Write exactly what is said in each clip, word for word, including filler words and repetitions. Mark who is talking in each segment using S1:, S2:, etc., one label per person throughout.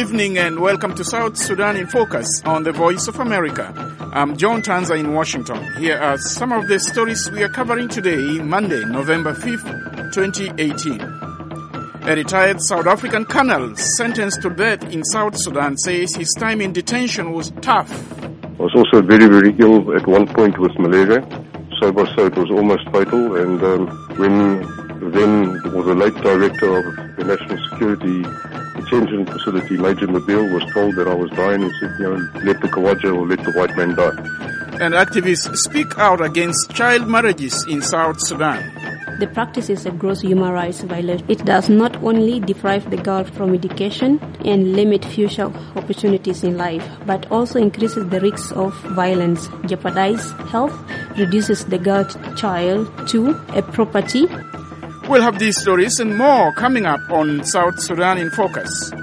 S1: evening and welcome to South Sudan in Focus on the Voice of America. I'm John Tanza in Washington. Here are some of the stories we are covering today, Monday, November fifth, twenty eighteen. A retired South African colonel sentenced to death in South Sudan says his time in detention was tough.
S2: I was also very, very ill at one point with malaria. So by so it was almost fatal. And um, when then was a late director of the National Security Detention Facility, Major Mobile, was told that I was dying and said, you know, let the Kawaja or let the white man die.
S1: And activists speak out against child marriages in South Sudan.
S3: The practice is a gross human rights violation. It does not only deprive the girl from education and limit future opportunities in life, but also increases the risks of violence, jeopardizes health, reduces the girl child to a property.
S1: We'll have these stories and more coming up on South Sudan in Focus.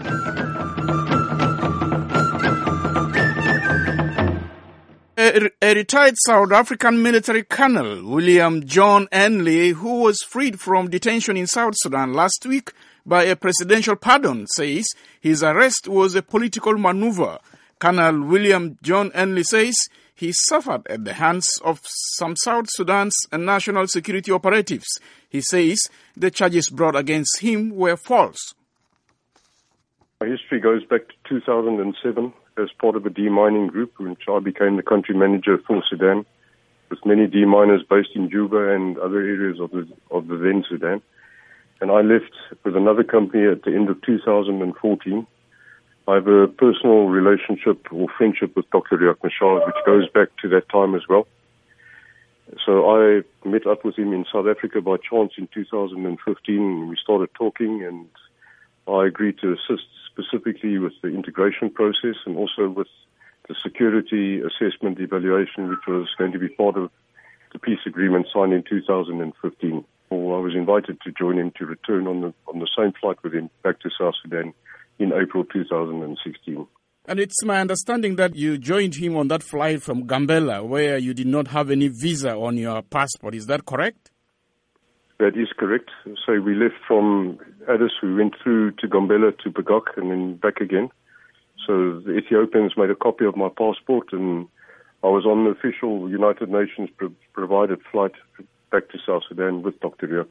S1: A, a retired South African military colonel, William John Ainley, who was freed from detention in South Sudan last week by a presidential pardon, says his arrest was a political maneuver. Colonel William John Ainley says he suffered at the hands of some South Sudan's national security operatives. He says the charges brought against him were false.
S2: My history goes back to two thousand seven as part of a demining group, in which I became the country manager for Sudan, with many deminers based in Juba and other areas of the, of the then Sudan. And I left with another company at the end of two thousand fourteen. I have a personal relationship or friendship with Doctor Riek Machar, which goes back to that time as well. So I met up with him in South Africa by chance in two thousand fifteen. We started talking, and I agreed to assist specifically with the integration process and also with the security assessment evaluation, which was going to be part of the peace agreement signed in two thousand fifteen. Well, I was invited to join him to return on the on the same flight with him back to South Sudan in April two thousand sixteen.
S1: And it's my understanding that you joined him on that flight from Gambela, where you did not have any visa on your passport. Is that correct?
S2: That is correct. So we left from Addis, we went through to Gambela to Bagok and then back again. So the Ethiopians made a copy of my passport, and I was on the official United Nations pro- provided flight back to South Sudan with Doctor Riek.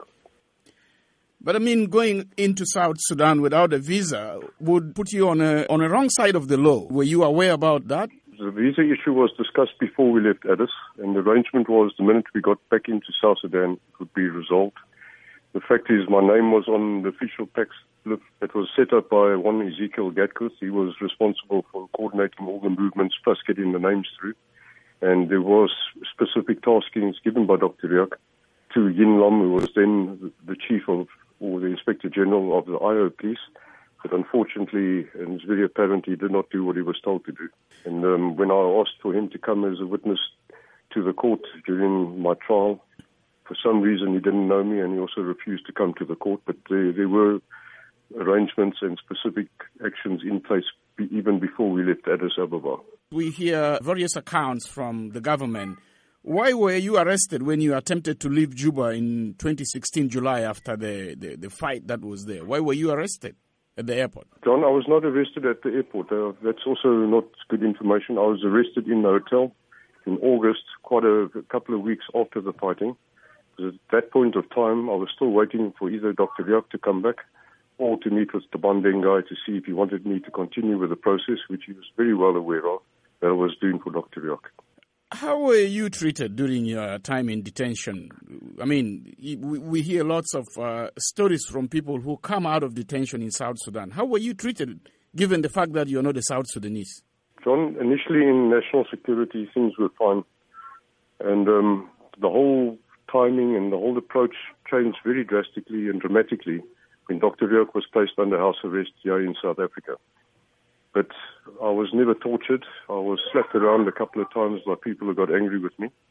S1: But I mean, going into South Sudan without a visa would put you on a on a wrong side of the law. Were you aware about that?
S2: The visa issue was discussed before we left Addis, and the arrangement was the minute we got back into South Sudan, it would be resolved. The fact is, my name was on the official tax slip that was set up by one Ezekiel Gatkuth. He was responsible for coordinating all the movements plus getting the names through. And there was specific taskings given by Doctor Riek to Yin Lam, who was then the chief of or the Inspector General of the I O Police, but unfortunately, and it's very apparent, he did not do what he was told to do. And um, when I asked for him to come as a witness to the court during my trial, for some reason he didn't know me, and he also refused to come to the court. But there, there were arrangements and specific actions in place be, even before we left Addis Ababa.
S1: We hear various accounts from the government. Why were you arrested when you attempted to leave Juba in twenty sixteen, July, after the, the, the fight that was there? Why were you arrested at the airport?
S2: John, I was not arrested at the airport. Uh, that's also not good information. I was arrested in the hotel in August, quite a, a couple of weeks after the fighting. Because at that point of time, I was still waiting for either Doctor Riek to come back or to meet with the Bandeng guy to see if he wanted me to continue with the process, which he was very well aware of, that I was doing for Doctor Riek.
S1: How were you treated during your time in detention? I mean, we hear lots of uh, stories from people who come out of detention in South Sudan. How were you treated, given the fact that you're not a South Sudanese?
S2: John, initially in national security, things were fine. And um, the whole timing and the whole approach changed very drastically and dramatically when Doctor Riek was placed under house arrest here in South Africa. But I was never tortured. I was slapped around a couple of times by people who got angry with me.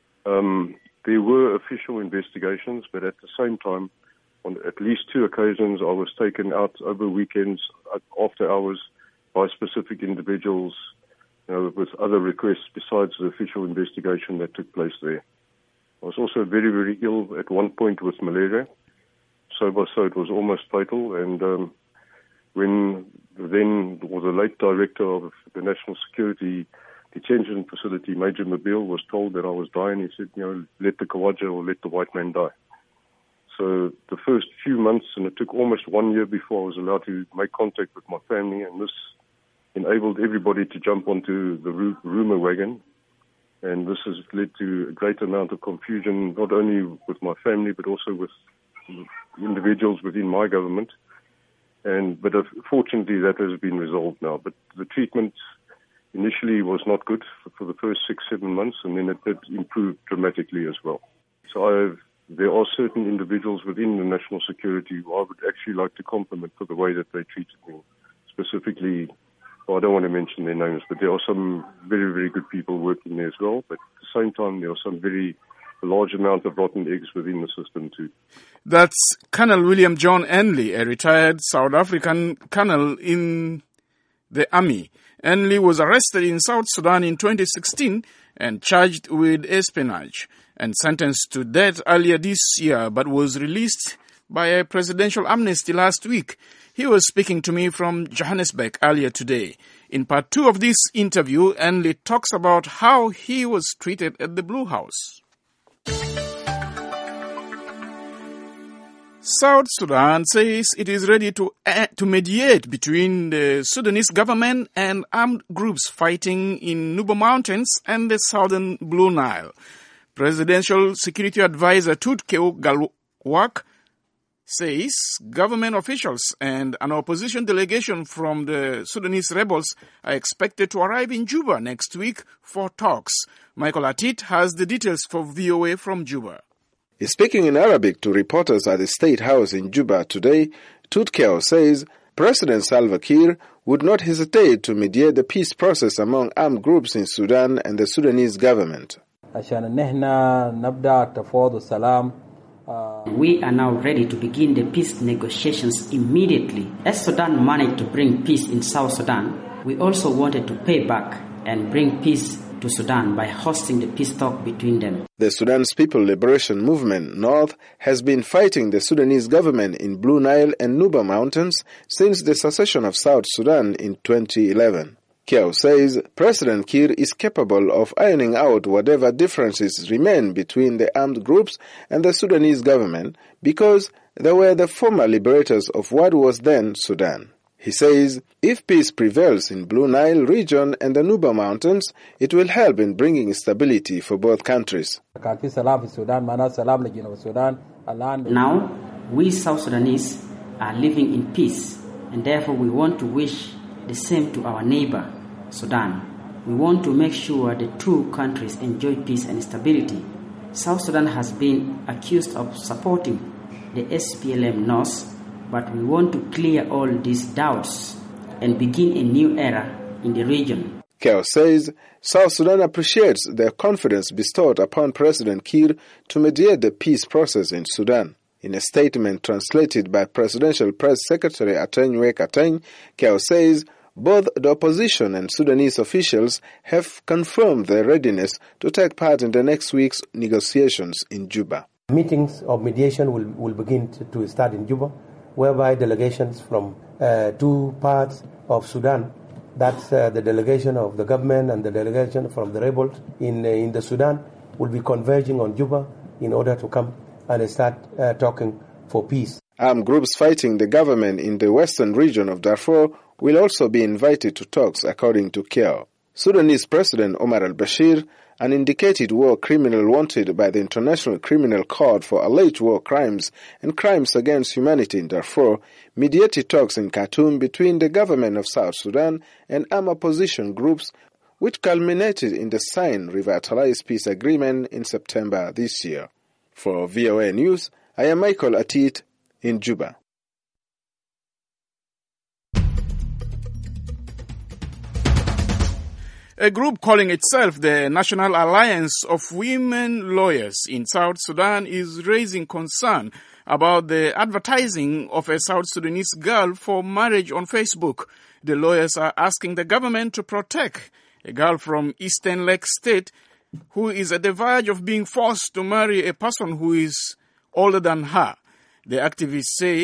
S2: Um, there were official investigations, but at the same time, on at least two occasions, I was taken out over weekends, after hours, by specific individuals, you know, with other requests besides the official investigation that took place there. I was also very, very ill at one point with malaria. So by so it was almost fatal, and um, when then or the late director of the National Security Detention Facility, Major Mobile, was told that I was dying. He said, you know, let the Kawaja or let the white man die. So the first few months, and it took almost one year before I was allowed to make contact with my family, and this enabled everybody to jump onto the rumor wagon. And this has led to a great amount of confusion, not only with my family, but also with individuals within my government. And but uh, fortunately, that has been resolved now. But the treatment initially was not good for, for the first six, seven months, and then it did improve dramatically as well. So I've, there are certain individuals within the national security who I would actually like to compliment for the way that they treated me. Specifically, well, I don't want to mention their names, but there are some very, very good people working there as well. But at the same time, there are some very large amount of rotten eggs within the system too.
S1: That's Colonel William John Enley, a retired South African colonel in the army. Enley was arrested in South Sudan in twenty sixteen and charged with espionage and sentenced to death earlier this year, but was released by a presidential amnesty last week. He was speaking to me from Johannesburg earlier today. In part two of this interview, Enley talks about how he was treated at the Blue House. South Sudan says it is ready to uh, to mediate between the Sudanese government and armed groups fighting in Nuba Mountains and the southern Blue Nile. Presidential Security Advisor Tutkeo Galwak says government officials and an opposition delegation from the Sudanese rebels are expected to arrive in Juba next week for talks. Michael Atit has the details for V O A from Juba.
S4: Speaking in Arabic to reporters at the State House in Juba today, Tutkeo says President Salva Kiir would not hesitate to mediate the peace process among armed groups in Sudan and the Sudanese government.
S5: We are now ready to begin the peace negotiations immediately. As Sudan managed to bring peace in South Sudan, we also wanted to pay back and bring peace to Sudan by hosting the peace talk between them.
S4: The Sudan's People Liberation Movement North has been fighting the Sudanese government in Blue Nile and Nuba Mountains since the secession of South Sudan in twenty eleven. Keo says President Kiir is capable of ironing out whatever differences remain between the armed groups and the Sudanese government because they were the former liberators of what was then Sudan. He says if peace prevails in Blue Nile region and the Nuba Mountains, it will help in bringing stability for both countries.
S5: Now, we South Sudanese are living in peace, and therefore we want to wish the same to our neighbor, Sudan. We want to make sure the two countries enjoy peace and stability. South Sudan has been accused of supporting the S P L M North, but we want to clear all these doubts and begin a new era in the region.
S4: Keo says South Sudan appreciates the confidence bestowed upon President Kiir to mediate the peace process in Sudan. In a statement translated by Presidential Press Secretary Ateng Ateng, Keo says both the opposition and Sudanese officials have confirmed their readiness to take part in the next week's negotiations in Juba.
S6: Meetings of mediation will, will begin to, to start in Juba, whereby delegations from uh, two parts of Sudan, that's uh, the delegation of the government and the delegation from the rebels in, uh, in the Sudan, will be converging on Juba in order to come and start uh, talking for peace.
S4: Armed groups fighting the government in the western region of Darfur will also be invited to talks, according to Keo. Sudanese President Omar al-Bashir, an indicated war criminal wanted by the International Criminal Court for alleged war crimes and crimes against humanity in Darfur, mediated talks in Khartoum between the government of South Sudan and armed opposition groups, which culminated in the signed revitalized peace agreement in September this year. For V O A News, I am Michael Atit in Juba.
S1: A group calling itself the National Alliance of Women Lawyers in South Sudan is raising concern about the advertising of a South Sudanese girl for marriage on Facebook. The lawyers are asking the government to protect a girl from Eastern Lake State who is at the verge of being forced to marry a person who is older than her. The activists say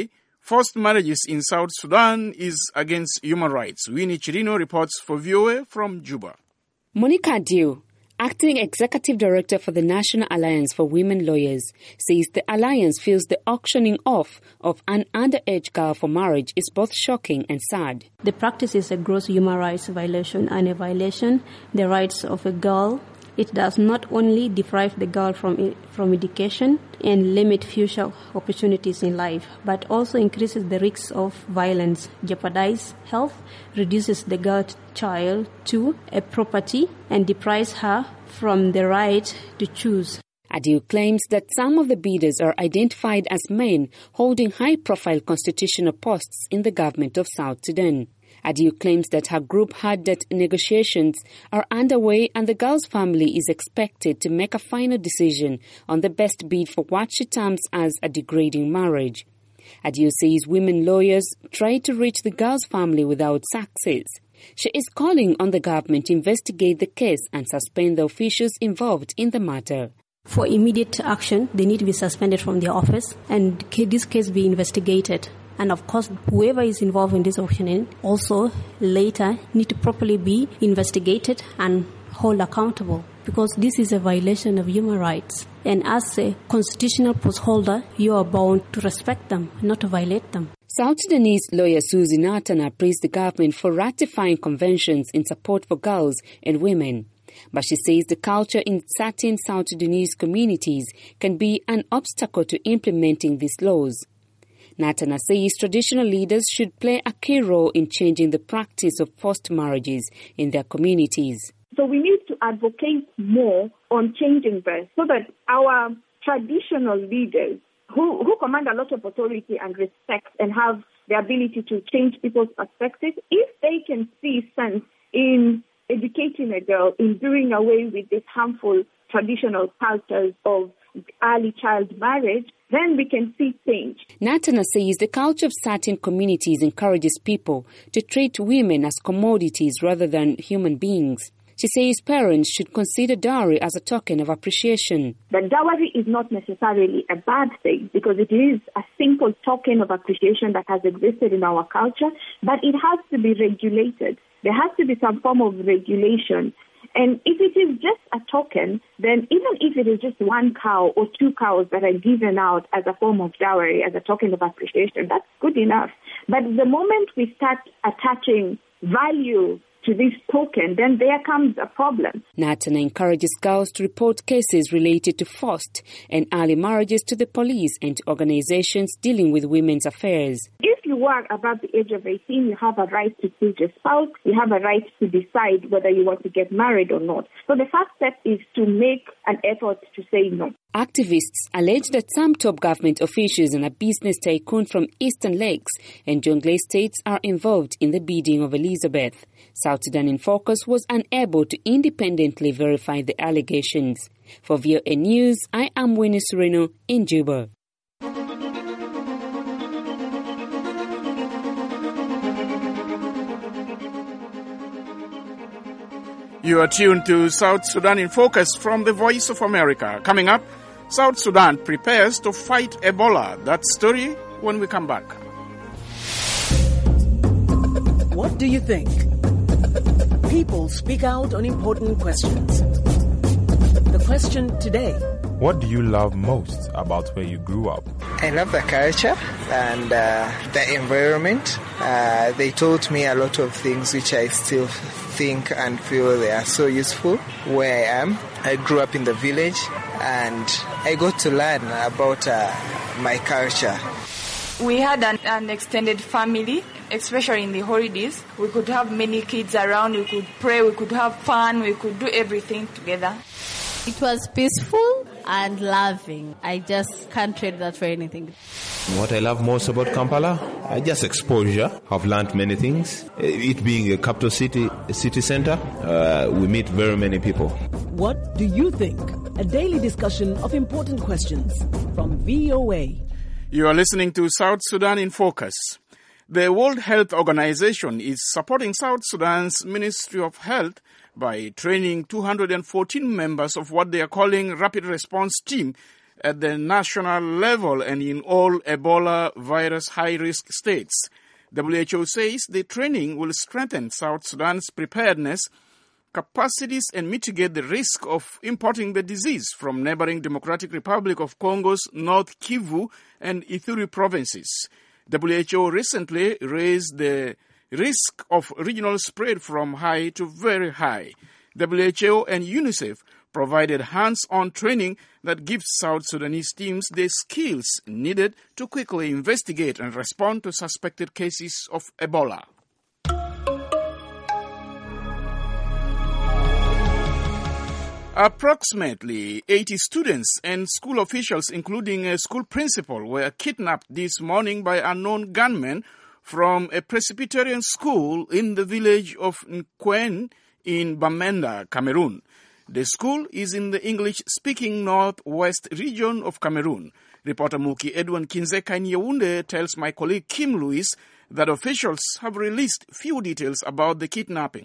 S1: Forced marriages in South Sudan is against human rights. Winnie Chirino reports for V O A from Juba.
S7: Monica Diu, Acting Executive Director for the National Alliance for Women Lawyers, says the alliance feels the auctioning off of an underage girl for marriage is both shocking and sad.
S3: The practice is a gross human rights violation and a violation the rights of a girl. It does not only deprive the girl from from education and limit future opportunities in life, but also increases the risks of violence, jeopardizes health, reduces the girl child to a property, and deprives her from the right to choose.
S7: Adiu claims that some of the bidders are identified as men holding high-profile constitutional posts in the government of South Sudan. Adiu claims that her group heard that negotiations are underway and the girl's family is expected to make a final decision on the best bid for what she terms as a degrading marriage. Adiu says women lawyers tried to reach the girl's family without success. She is calling on the government to investigate the case and suspend the officials involved in the matter.
S3: For immediate action, they need to be suspended from their office and this case be investigated. And of course, whoever is involved in this auctioning also later need to properly be investigated and held accountable, because this is a violation of human rights. And as a constitutional post holder, you are bound to respect them, not to violate them.
S7: South Sudanese lawyer Susie Natana praised the government for ratifying conventions in support for girls and women. But she says the culture in certain South Sudanese communities can be an obstacle to implementing these laws. Natana says traditional leaders should play a key role in changing the practice of forced marriages in their communities.
S8: So we need to advocate more on changing this so that our traditional leaders who, who command a lot of authority and respect and have the ability to change people's perspectives, if they can see sense in educating a girl, in doing away with these harmful traditional cultures of early child marriage, then we can see change.
S7: Natana says the culture of certain communities encourages people to treat women as commodities rather than human beings. She says parents should consider dowry as a token of appreciation.
S8: The dowry is not necessarily a bad thing because it is a simple token of appreciation that has existed in our culture, but it has to be regulated. There has to be some form of regulation. And if it is just a token, then even if it is just one cow or two cows that are given out as a form of dowry, as a token of appreciation, that's good enough. But the moment we start attaching value to this token, then there comes a problem.
S7: Natana encourages girls to report cases related to forced and early marriages to the police and to organizations dealing with women's affairs.
S8: If you are above the age of eighteen, you have a right to choose your spouse. You have a right to decide whether you want to get married or not. So the first step is to make an effort to say no.
S7: Activists allege that some top government officials and a business tycoon from Eastern Lakes and Jonglei states are involved in the bidding of Elizabeth. South Sudan in Focus was unable to independently verify the allegations. For V O A News, I am Winnie Sereno in Juba.
S1: You are tuned to South Sudan in Focus from the Voice of America. Coming up, South Sudan prepares to fight Ebola. That story when we come back.
S9: What do you think? People speak out on important questions. The question today:
S10: what do you love most about where you grew up?
S11: I love the culture and uh, the environment. Uh, they taught me a lot of things which I still think and feel they are so useful where I am. I grew up in the village and I got to learn about uh, my culture.
S12: We had an, an extended family, especially in the holidays. We could have many kids around, we could pray, we could have fun, we could do everything together.
S13: It was peaceful and loving. I just can't trade that for anything.
S14: What I love most about Kampala, I just exposure. I've learned many things. It being a capital city, a city center, uh, we meet very many people.
S9: What do you think? A daily discussion of important questions from V O A.
S1: You are listening to South Sudan in Focus. The World Health Organization is supporting South Sudan's Ministry of Health by training two hundred fourteen members of what they are calling Rapid Response Team at the national level and in all Ebola virus high-risk states. W H O says the training will strengthen South Sudan's preparedness, capacities, and mitigate the risk of importing the disease from neighboring Democratic Republic of Congo's North Kivu and Ituri provinces. W H O recently raised the risk of regional spread from high to very high. W H O and UNICEF provided hands-on training that gives South Sudanese teams the skills needed to quickly investigate and respond to suspected cases of Ebola. Approximately eighty students and school officials, including a school principal, were kidnapped this morning by unknown gunmen from a Presbyterian school in the village of Nkwen in Bamenda, Cameroon. The school is in the English-speaking northwest region of Cameroon. Reporter Muki Edwin Kinzeka in Yaoundé tells my colleague Kim Lewis that officials have released few details about the kidnapping.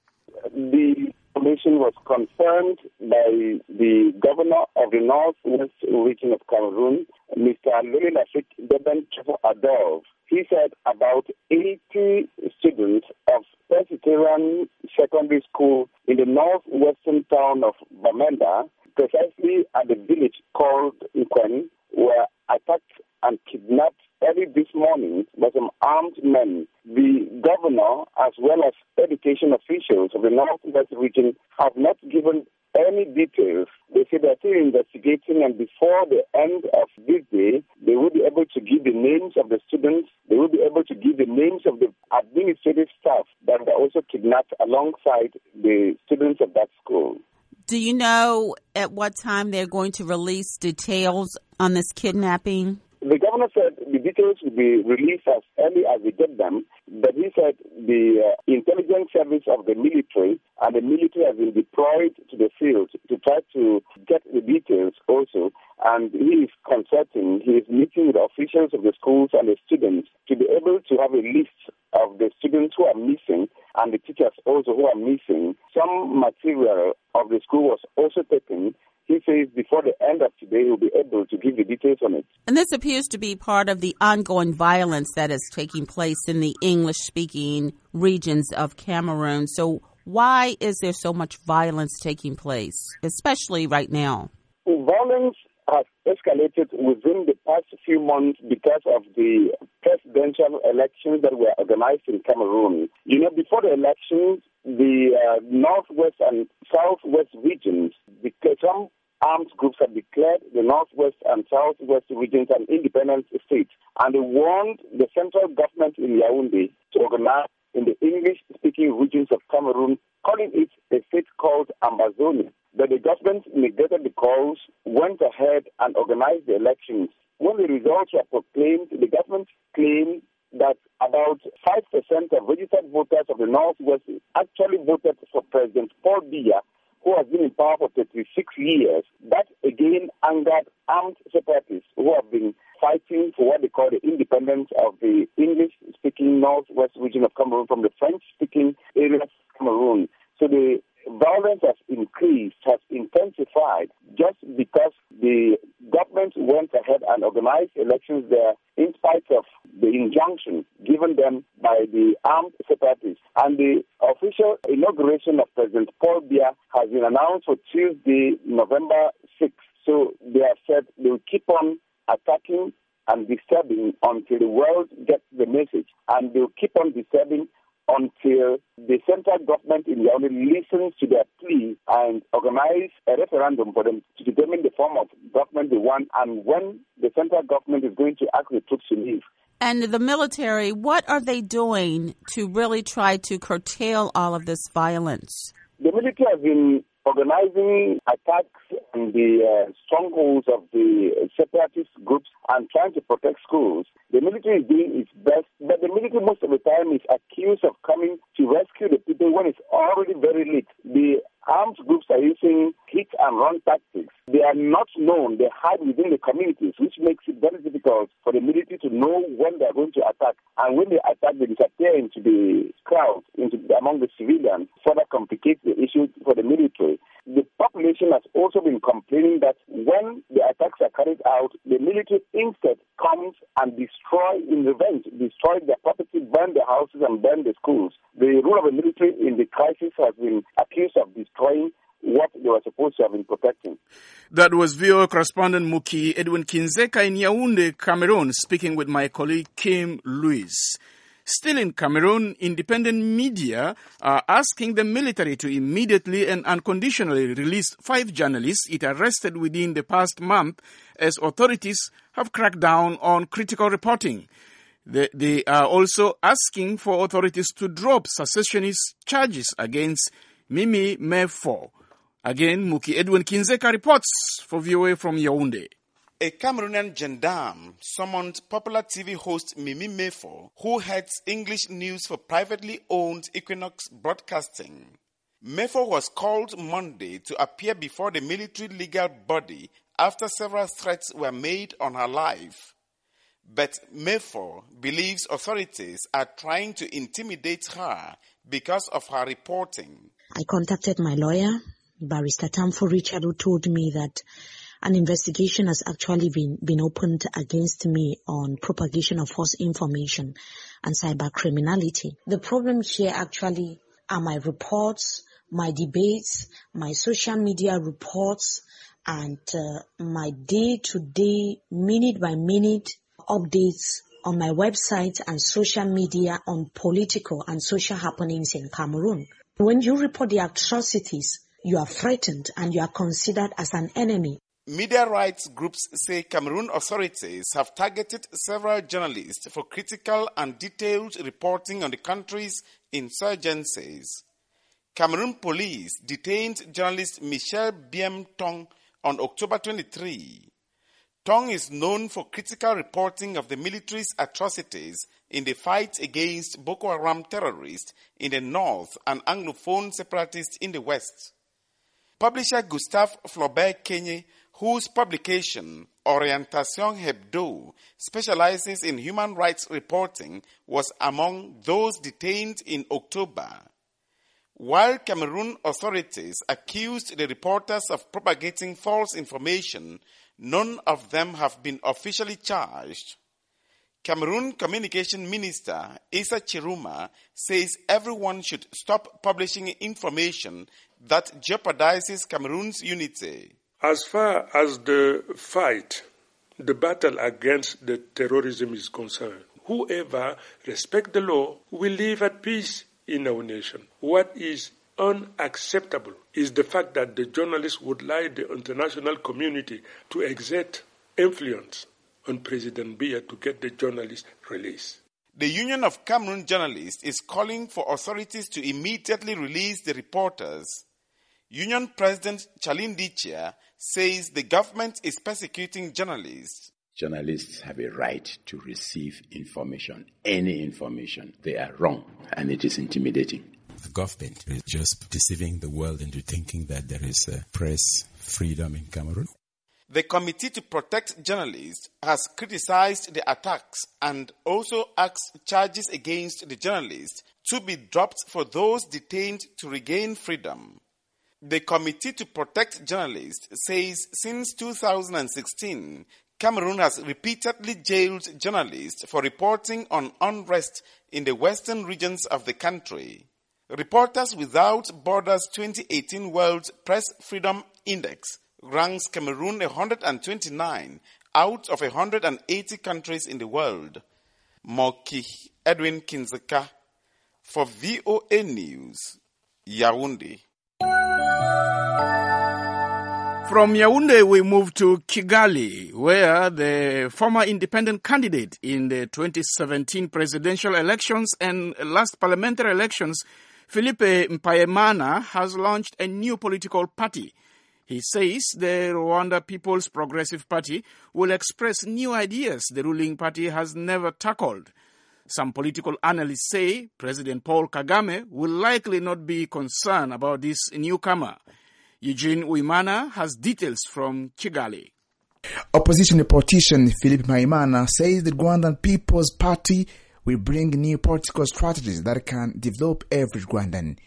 S15: The information was confirmed by the governor of the northwest region of Cameroon, Mister Louis Lafik Deben Adolf. He said about eighty students of Presbyterian Secondary School in the northwestern town of Bamenda, precisely at the village called Nkwen, were attacked and kidnapped early this morning by some armed men. The governor, as well as education officials of the northwest region, have not given any details. They say they're still investigating, and before the end of this day, they will be able to give the names of the students. They will be able to give the names of the administrative staff that were also kidnapped alongside the students of that school.
S16: Do you know at what time they're going to release details on this kidnapping?
S15: The governor said the details will be released as early as we get them, but he said the uh, intelligence service of the military and the military has been deployed to the field to try to get the details also, and he is consulting, he is meeting with the officials of the schools and the students to be able to have a list of the students who are missing and the teachers also who are missing. Some material of the school was also taken. He says before the end of today, he'll be able to give the details on it.
S16: And this appears to be part of the ongoing violence that is taking place in the English-speaking regions of Cameroon. So why is there so much violence taking place, especially right now?
S15: Violence has escalated within the past few months because of the presidential elections that were organized in Cameroon. You know, before the elections, the uh, northwest and southwest regions, because some armed groups have declared the northwest and southwest regions an independent state, and they warned the central government in Yaoundé to organize in the English-speaking regions of Cameroon, calling it a state called Ambazonia. But the government negated the calls, went ahead and organized the elections. When the results were proclaimed, the government claimed that about five percent of registered voters of the Northwest actually voted for President Paul Biya, who has been in power for thirty-six years. That again angered armed separatists who have been fighting for what they call the independence of the English-speaking Northwest region of Cameroon from the French-speaking area of Cameroon. So the violence has increased, has intensified, just because the government went ahead and organized elections there in spite of the injunction given them by the armed separatists. And the official inauguration of President Paul Biya has been announced for Tuesday, November sixth. So they have said they will keep on attacking and disturbing until the world gets the message. And they will keep on disturbing until the central government in Yaoundé listens to their plea and organize a referendum for them to determine the form of government they want and when the central government is going to ask the troops to leave.
S16: And the military, what are they doing to really try to curtail all of this violence?
S15: The military has been organizing attacks on the uh, strongholds of the separatist groups and trying to protect schools. The military is doing its best, but the military most of the time is accused of coming to rescue the people when it's already very late. The armed groups are using hit and run tactics. They are not known. They hide within the communities, which makes it very difficult for the military to know when they are going to attack. And when they attack, they disappear into the crowd, into the, among the civilians, further complicates the issue for the military. The population has also been complaining mean that when the attacks are carried out, the military instead comes and destroy in revenge, destroy their property, burn their houses and burn the schools. The role of the military in the crisis has been accused of destroying what they were supposed to have been protecting.
S1: That was V O A correspondent Muki Edwin Kinzeka in Yaoundé, Cameroon, speaking with my colleague Kim Lewis. Still in Cameroon, independent media are asking the military to immediately and unconditionally release five journalists it arrested within the past month as authorities have cracked down on critical reporting. They, they are also asking for authorities to drop secessionist charges against Mimi Mefo. Again, Muki Edwin Kinzeka reports for V O A from Yaoundé.
S17: A Cameroonian gendarme summoned popular T V host Mimi Mefo, who heads English news for privately owned Equinox Broadcasting. Mefo was called Monday to appear before the military legal body after several threats were made on her life. But Mefo believes authorities are trying to intimidate her because of her reporting.
S18: I contacted my lawyer, Barrister Tamfo Richard, who told me that an investigation has actually been, been opened against me on propagation of false information and cyber criminality. The problem here actually are my reports, my debates, my social media reports, and uh, my day-to-day, minute-by-minute updates on my website and social media on political and social happenings in Cameroon. When you report the atrocities, you are threatened and you are considered as an enemy.
S17: Media rights groups say Cameroon authorities have targeted several journalists for critical and detailed reporting on the country's insurgencies. Cameroon police detained journalist Michel Biem Tong on October twenty-third. Tong is known for critical reporting of the military's atrocities in the fight against Boko Haram terrorists in the north and Anglophone separatists in the west. Publisher Gustave Flaubert Kenye, whose publication, Orientation Hebdo, specializes in human rights reporting, was among those detained in October. While Cameroon authorities accused the reporters of propagating false information, none of them have been officially charged. Cameroon Communication Minister Issa Chiruma says everyone should stop publishing information that jeopardizes Cameroon's unity.
S19: As far as the fight, the battle against the terrorism is concerned, whoever respects the law will live at peace in our nation. What is unacceptable is the fact that the journalists would like the international community to exert influence on President Biya to get the journalists released.
S17: The Union of Cameroon Journalists is calling for authorities to immediately release the reporters. Union President Charline Dichia says the government is persecuting journalists.
S20: Journalists have a right to receive information, any information. They are wrong, and it is intimidating.
S21: The government is just deceiving the world into thinking that there is uh, press freedom in Cameroon.
S17: The Committee to Protect Journalists has criticized the attacks and also asked charges against the journalists to be dropped for those detained to regain freedom. The Committee to Protect Journalists says since two thousand sixteen, Cameroon has repeatedly jailed journalists for reporting on unrest in the western regions of the country. Reporters Without Borders twenty eighteen World Press Freedom Index ranks Cameroon one hundred twenty-nine out of one hundred eighty countries in the world. Moki Edwin Kinzeka for V O A News, Yaoundé.
S1: From Yaoundé, we move to Kigali, where the former independent candidate in the twenty seventeen presidential elections and last parliamentary elections, Philippe Mpayimana, has launched a new political party. He says the Rwanda People's Progressive Party will express new ideas the ruling party has never tackled. Some political analysts say President Paul Kagame will likely not be concerned about this newcomer. Eugene Uimana has details from Kigali.
S22: Opposition politician Philippe Mpayimana says the Rwandan People's Party will bring new political strategies that can develop every Rwandan. He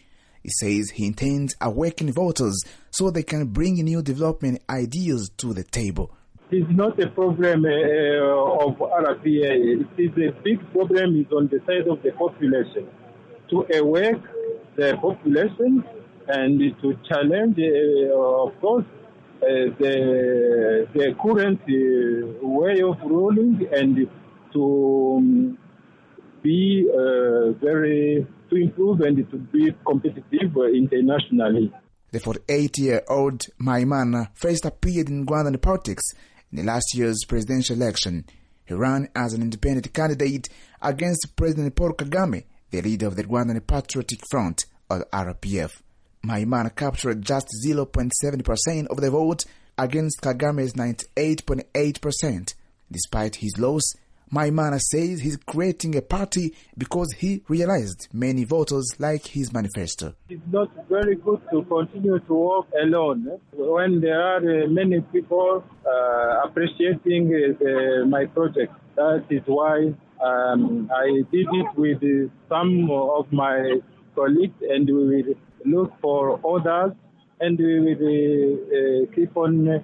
S22: He says he intends awakening voters so they can bring new development ideas to the table.
S2: It's not a problem uh, of R P A. It is a big problem is on the side of the population. To awake the population and to challenge, uh, of course, uh, the the current uh, way of ruling, and to um, be uh, very to improve and to be competitive internationally.
S22: The forty-eight-year-old Maimana first appeared in Rwandan politics in last year's presidential election. He ran as an independent candidate against President Paul Kagame, the leader of the Rwandan Patriotic Front, or R P F. Maimana captured just zero point seven percent of the vote against Kagame's ninety-eight point eight percent. Despite his loss, Maimana says he's creating a party because he realized many voters like his manifesto.
S2: It's not very good to continue to work alone eh? when there are uh, many people uh, appreciating uh, my project. That is why um, I did it with uh, some of my colleagues, and we will look for others, and we will uh, uh, keep on uh,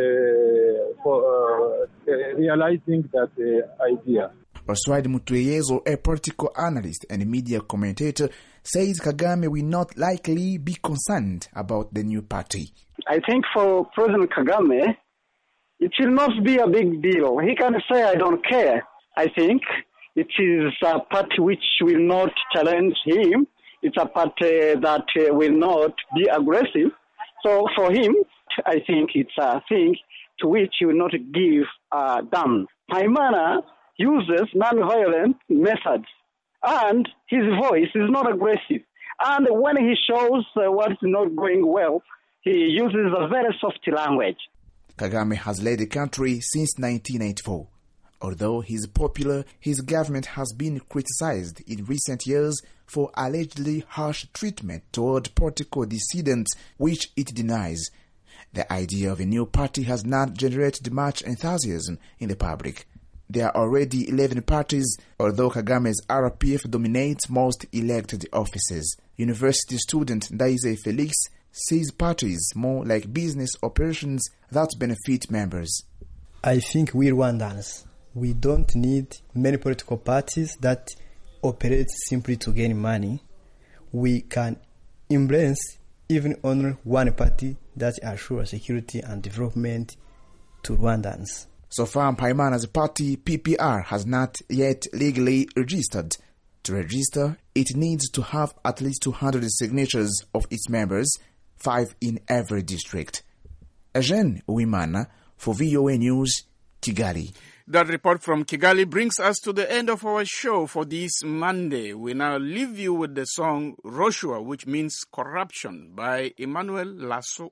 S2: for uh, uh, realizing that uh, idea.
S22: Oswald Mutuyezo, a political analyst and media commentator, says Kagame will not likely be concerned about the new party.
S5: I think for President Kagame, it will not be a big deal. He can say, I don't care. I think it is a party which will not challenge him. It's a party that uh, will not be aggressive. So for him, I think it's a thing to which he will not give a damn. Maimana uses non-violent methods, and his voice is not aggressive. And when he shows uh, what's not going well, he uses a very soft language.
S22: Kagame has led the country since nineteen ninety-four. Although he is popular, his government has been criticized in recent years for allegedly harsh treatment toward political dissidents, which it denies. The idea of a new party has not generated much enthusiasm in the public. There are already eleven parties, although Kagame's R P F dominates most elected offices. University student Ndaize Felix sees parties more like business operations that benefit members.
S23: I think we Rwandans, we don't need many political parties that operate simply to gain money. We can embrace even only one party that assures security and development to Rwandans.
S22: So far, Maimana's party, P P R, has not yet legally registered. To register, it needs to have at least two hundred signatures of its members, five in every district. Eugene Uwimana for V O A News, Kigali.
S1: That report from Kigali brings us to the end of our show for this Monday. We now leave you with the song Roshua, which means corruption, by Emmanuel Lasso.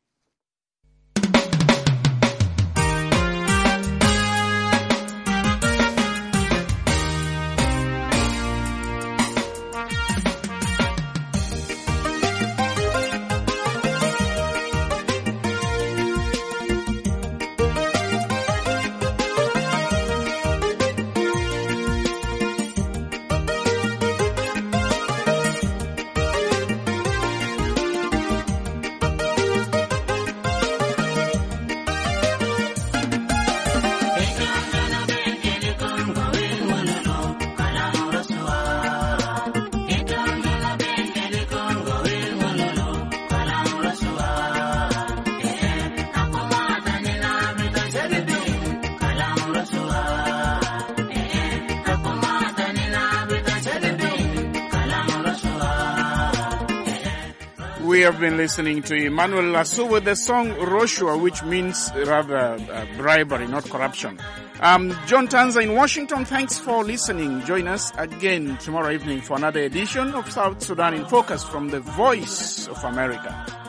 S1: We have been listening to Emmanuel Lasso with the song Roshua, which means rather uh, bribery, not corruption. Um, John Tanza in Washington, thanks for listening. Join us again tomorrow evening for another edition of South Sudan in Focus from the Voice of America.